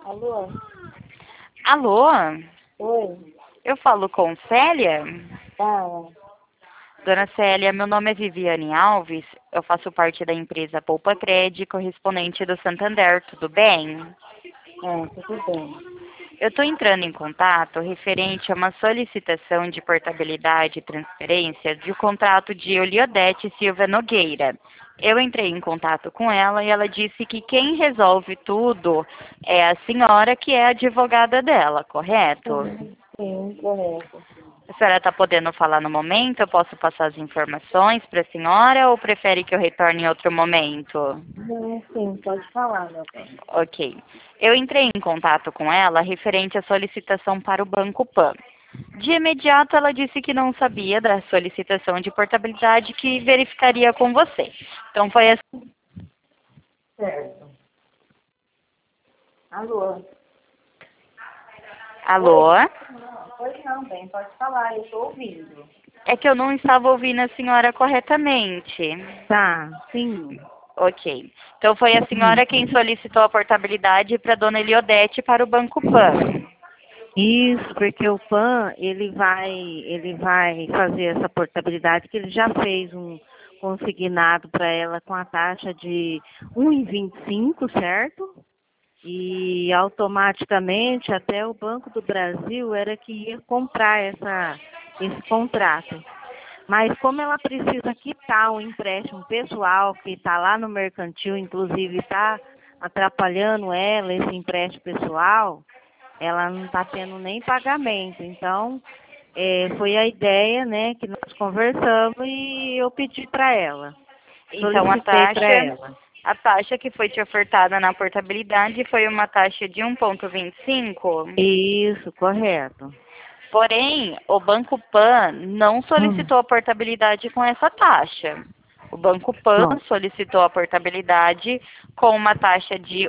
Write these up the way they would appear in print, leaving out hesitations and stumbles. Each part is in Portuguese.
Alô? Alô? Oi? Eu falo com Célia? Fala. Dona Célia, meu nome é Viviane Alves, eu faço parte da empresa Poupa Cred, correspondente do Santander, tudo bem? Tudo bem. Eu estou entrando em contato referente a uma solicitação de portabilidade e transferência de um contrato de Oliodete Silva Nogueira. Eu entrei em contato com ela e ela disse que quem resolve tudo é a senhora que é a advogada dela, correto? Sim, correto. A senhora está podendo falar no momento? Eu posso passar as informações para a senhora ou prefere que eu retorne em outro momento? Não, sim, pode falar, meu bem. Ok. Eu entrei em contato com ela referente à solicitação para o Banco Pan. De imediato, ela disse que não sabia da solicitação de portabilidade que verificaria com você. Então, foi assim. Certo. Alô? Oi? Alô? Pois não, bem, pode falar, eu estou ouvindo. É que eu não estava ouvindo a senhora corretamente. Tá, sim. Ok. Então, foi a senhora quem solicitou a portabilidade para a dona Eliodete para o Banco Pan. Isso, porque o PAN, ele vai fazer essa portabilidade, que ele já fez um consignado para ela com a taxa de 1,25, certo? E automaticamente até o Banco do Brasil era que ia comprar esse contrato. Mas como ela precisa quitar o empréstimo pessoal que está lá no mercantil, inclusive está atrapalhando ela, esse empréstimo pessoal, ela não está tendo nem pagamento. Então, foi a ideia, né, que nós conversamos e eu pedi para ela, Então, solicitei para ela. a taxa que foi te ofertada na portabilidade foi uma taxa de 1,25. Isso, correto. Porém, o Banco Pan não Hum, solicitou a portabilidade com essa taxa. O Banco Pan bom, solicitou a portabilidade com uma taxa de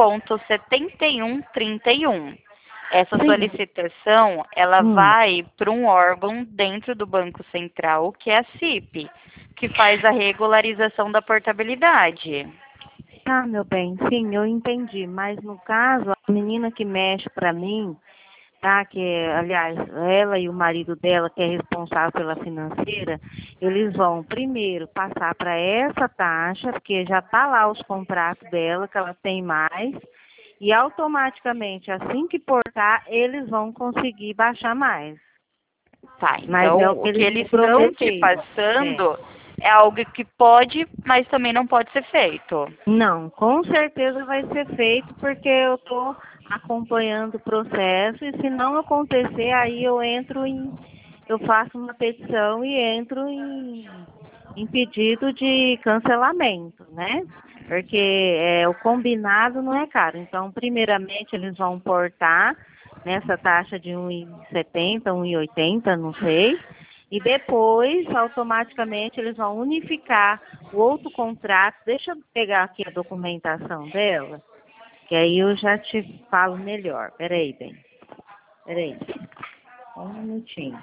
1,7131. Essa sim. solicitação, ela Hum. vai para um órgão dentro do Banco Central, que é a CIP, que faz a regularização da portabilidade. Tá, meu bem, sim, eu entendi. Mas no caso, a menina que mexe para mim, tá? Que, aliás, ela e o marido dela, que é responsável pela financeira, eles vão primeiro passar para essa taxa, porque já tá lá os contratos dela, que ela tem mais, e automaticamente, assim que portar, eles vão conseguir baixar mais. Tá, Mas é então o que o que eles me eles estão te prometeram. É. passando é algo que pode, mas também não pode ser feito. Não, com certeza vai ser feito porque eu estou acompanhando o processo e se não acontecer, aí eu faço uma petição e entro em pedido de cancelamento, né? Porque o combinado não é caro. Então, primeiramente, eles vão portar nessa taxa de 1,70, 1,80, não sei. E depois, automaticamente, eles vão unificar o outro contrato. Deixa eu pegar aqui a documentação dela, que aí eu já te falo melhor. Peraí, bem. Peraí. Só um minutinho.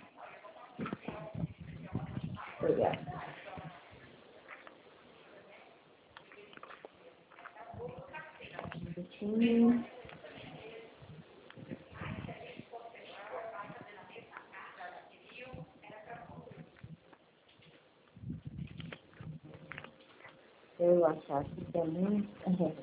Obrigada. Um minutinho. Eu achar que é muito.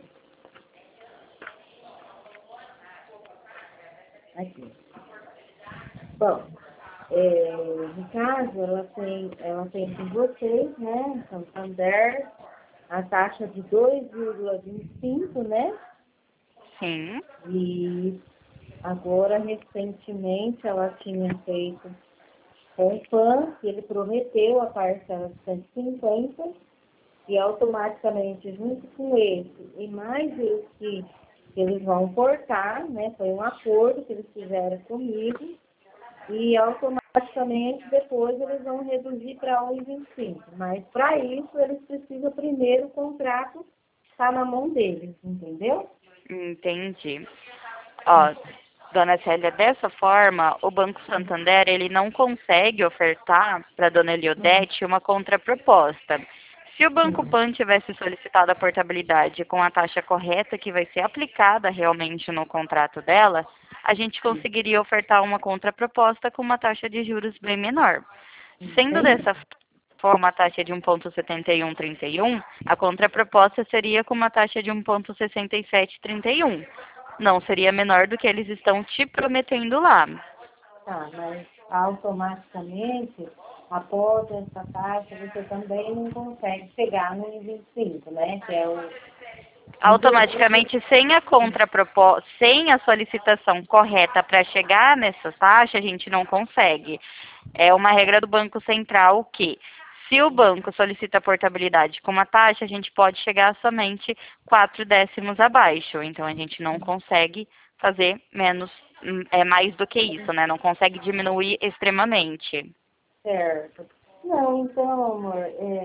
Aqui. Bom, no caso, ela tem com vocês, né, Santander, a taxa de 2,25, né? Sim. E agora, recentemente, ela tinha feito com o PAN, que ele prometeu a parcela de 150, e automaticamente, junto com esse, e mais esse que eles vão cortar, né? Foi um acordo que eles fizeram comigo, e automaticamente depois eles vão reduzir para 1,25. Mas para isso eles precisam primeiro o contrato estar na mão deles, entendeu? Entendi. Ó, dona Célia, dessa forma, o Banco Santander, ele não consegue ofertar para dona Eliodete uma contraproposta. Se o Banco Pan tivesse solicitado a portabilidade com a taxa correta que vai ser aplicada realmente no contrato dela, a gente conseguiria ofertar uma contraproposta com uma taxa de juros bem menor. Sendo dessa forma a taxa de 1,7131, a contraproposta seria com uma taxa de 1,6731. Não seria menor do que eles estão te prometendo lá. Tá, mas automaticamente, após essa taxa, você também não consegue chegar no 1,25, né? Que é o... Automaticamente, sem a contraproposta, sem a solicitação correta para chegar nessa taxa, a gente não consegue. É uma regra do Banco Central que, se o banco solicita a portabilidade com uma taxa, a gente pode chegar somente 4 décimos abaixo. Então, a gente não consegue fazer mais do que isso, né? Não consegue diminuir extremamente. Certo. Não, então, amor,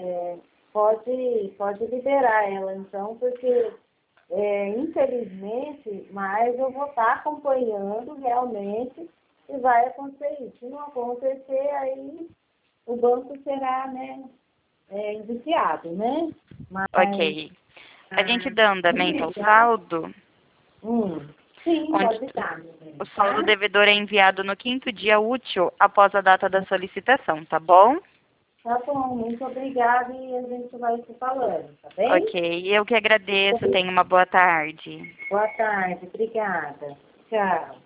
pode liberar ela, então, porque, infelizmente, mas eu vou estar acompanhando realmente e vai acontecer isso. Se não acontecer, aí o banco será, né, indiciado, né? Mas, Ok. A gente dá andamento ao saldo, sim, onde pode dar, meu bem, o tá? saldo devedor é enviado no 5º dia útil após a data da solicitação, tá bom? Tá bom, muito obrigada e a gente vai se falando, tá bem? Ok, eu que agradeço. Tenha uma boa tarde. Boa tarde, obrigada. Tchau.